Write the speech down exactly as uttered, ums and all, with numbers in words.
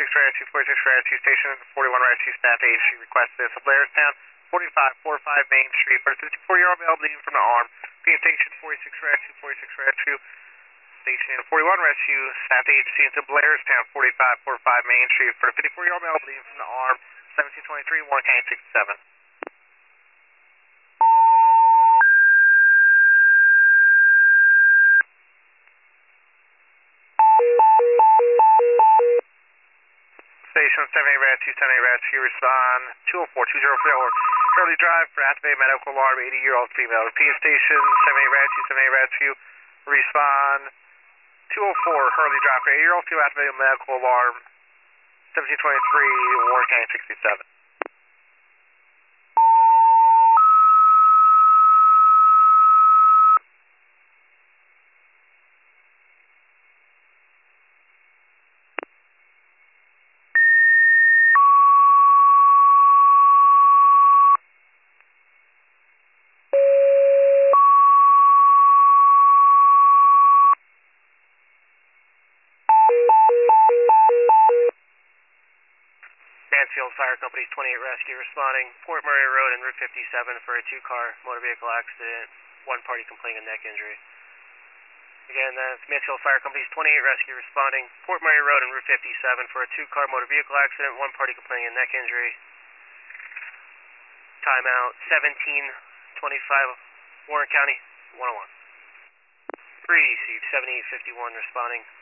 forty-six Rescue, forty-six Rescue, Station forty-one Rescue, Staff Agency request this. Blairstown, forty-five forty-five Main Street, for a fifty-four-year-old male bleeding from the arm. Being Station forty-six Rescue, forty-six Rescue, Station forty-one Rescue, Staff Agency into Blairstown, forty-five forty-five Main Street, for a fifty-four-year-old male bleeding from the arm. seventeen twenty-three, Warren County sixty-seven. Station seven eight Rescue, seven eight Rescue, respond two oh four, two oh four, Hurley Drive for activated medical alarm, eighty-year-old female. Repeat Station seven eight Rescue, seven eight Rescue, respond two oh four, Hurley Drive for eighty-year-old female, activated medical alarm, seventeen twenty-three, Warren County sixty-seven. Mansfield Fire Company's twenty-eight Rescue responding, Port Murray Road and Route fifty-seven for a two-car motor vehicle accident, one party complaining of neck injury. Again, that's Mansfield Fire Company's twenty-eight Rescue responding, Port Murray Road and Route fifty-seven for a two-car motor vehicle accident, one party complaining of neck injury. Timeout seventeen twenty-five, Warren County one oh one. three C seventy-eight fifty-one responding.